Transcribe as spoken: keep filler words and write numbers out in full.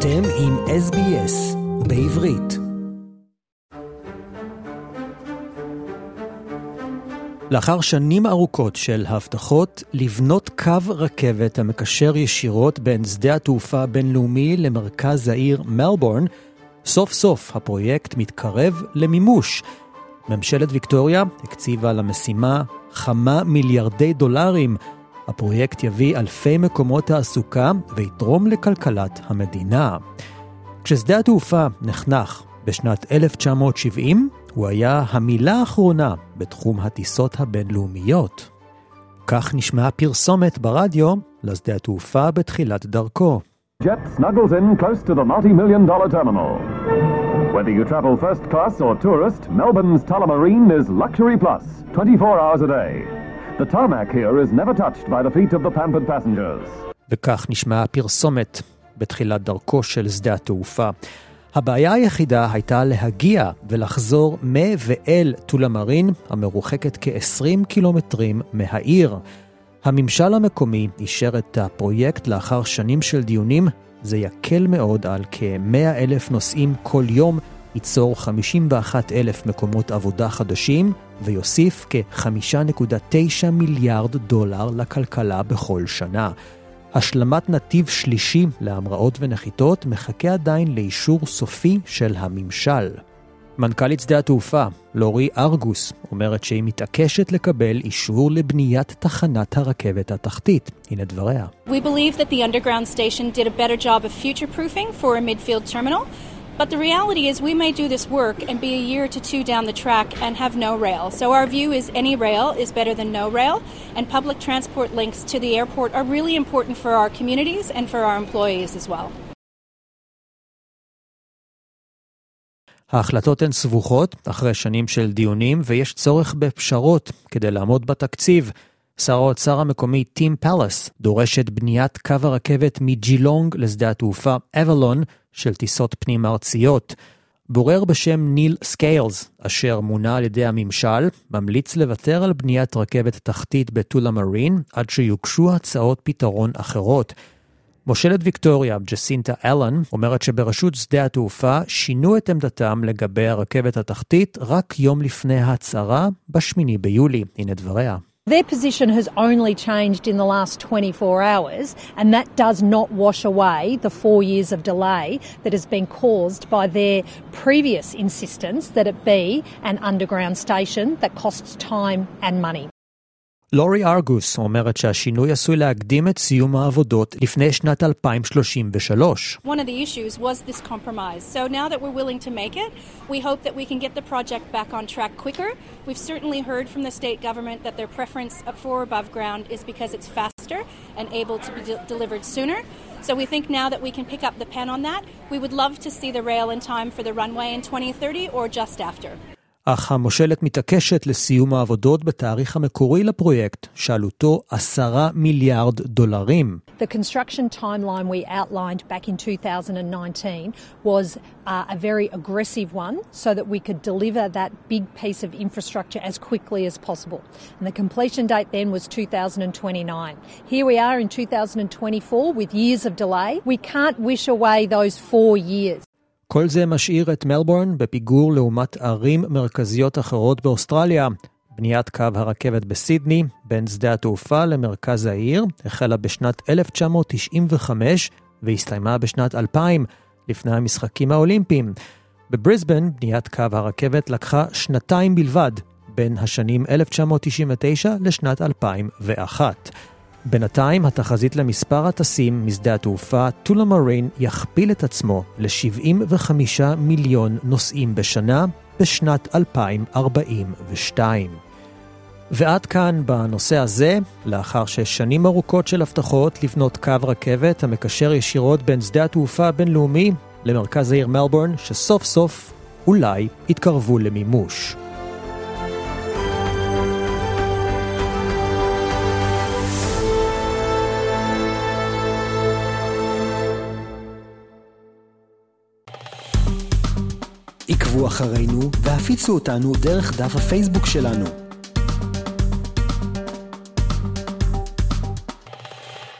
אתם עם אס בי אס בעברית. לאחר שנים ארוכות של הבטחות לבנות קו רכבת המקשר ישירות בין שדה התעופה הבינלאומי למרכז העיר מלבורן, סוף סוף הפרויקט מתקרב למימוש. ממשלת ויקטוריה הקציבה למשימה כמה מיליארדי דולרים. הפרויקט יביא אלפי מקומות תעסוקה ויתרום לכלכלת המדינה. כששדה התעופה נחנך בשנת אלף תשע מאות שבעים, הוא היה המילה האחרונה בתחום הטיסות הבינלאומיות. כך נשמעה פרסומת ברדיו לשדה התעופה בתחילת דרכו. Jet snuggles in close to the multi-million dollar terminal. Whether you travel first class or tourist, Melbourne's Tullamarine is luxury plus, twenty-four hours a day. The tarmac here is never touched by the feet of the pampered passengers. וכך נשמעה פרסומת בתחילת דרכו של שדה התעופה. הבעיה היחידה הייתה להגיע ולחזור מ- ואל טולמרין, המרוחקת כ-עשרים קילומטרים מהעיר. הממשל המקומי אישר את הפרויקט לאחר שנים של דיונים. זה יקל מאוד על כ-מאה אלף נוסעים כל יום, ייצור חמישים ואחד אלף מקומות עבודה חדשים, ויוסיף כ-חמש נקודה תשע מיליארד דולר לכלכלה בכל שנה. השלמת נתיב שלישי להמראות ונחיתות מחכה עדיין לאישור סופי של הממשל. מנכ"לית שדה התעופה, לורי ארגוס, אומרת שהיא מתעקשת לקבל אישור לבניית תחנת הרכבת התחתית. הנה דבריה. We believe that the underground station did a better job of future-proofing for a midfield terminal, but the reality is we may do this work and be a year to two down the track and have no rail. So our view is any rail is better than no rail, and public transport links to the airport are really important for our communities and for our employees as well. ההחלטות הן סבוכות אחרי שנים של דיונים, ויש צורך בפשרות כדי לעמוד בתקציב. שר האוצר המקומי טים פלס דורש את בניית קו הרכבת מג'ילונג לשדה התעופה אבלון של טיסות פנים ארציות. בורר בשם ניל סקיילס, אשר מונה על ידי הממשל, ממליץ לוותר על בניית רכבת תחתית בטולמרין עד שיוגשו הצעות פתרון אחרות. מושלת ויקטוריה, ג'סינטה אלן, אומרת שברשות שדה התעופה שינו את עמדתם לגבי הרכבת התחתית רק יום לפני ההצהרה בשמיני ביולי. הנה דבריה. Their position has only changed in the last twenty-four hours, and that does not wash away the four years of delay that has been caused by their previous insistence that it be an underground station that costs time and money. לורי ארגוס אומרת שהשינוי עשוי להקדים את סיום העבודות לפני שנת אלפיים שלושים ושלוש. One of the issues was this compromise. So now that we're willing to make it, we hope that we can get the project back on track quicker. We've certainly heard from the state government that their preference for above ground is because it's faster and able to be de- delivered sooner. So we think now that we can pick up the pen on that. We would love to see the rail in time for the runway in twenty thirty or just after. אך המושלת מתעקשת לסיום העבודות בתאריך המקורי לפרויקט, שעלותו עשרה מיליארד דולרים. The construction timeline we outlined back in two thousand nineteen was uh, a very aggressive one so that we could deliver that big piece of infrastructure as quickly as possible. And the completion date then was two thousand twenty-nine. Here we are in two thousand twenty-four with years of delay. We can't wish away those four years. כל זה משאיר את מלבורן בפיגור לעומת ערים מרכזיות אחרות באוסטרליה. בניית קו הרכבת בסידני, בין שדה התעופה למרכז העיר, החלה בשנת אלף תשע מאות תשעים וחמש והסתיימה בשנת אלפיים, לפני המשחקים האולימפיים. בבריסבן, בניית קו הרכבת לקחה שנתיים בלבד, בין השנים אלף תשע מאות תשעים ותשע לשנת אלפיים ואחת. בינתיים התחזית למספר הטסים משדה התעופה טולמרין יכפיל את עצמו ל-שבעים וחמישה מיליון נוסעים בשנה בשנת אלפיים ארבעים ושתיים. ועד כאן בנושא הזה, לאחר ששנים ארוכות של הבטחות לבנות קו רכבת המקשר ישירות בין שדה התעופה הבינלאומי למרכז העיר מלבורן, שסוף סוף אולי יתקרבו למימוש. עקבו אחרינו והפיצו אותנו דרך דף הפייסבוק שלנו.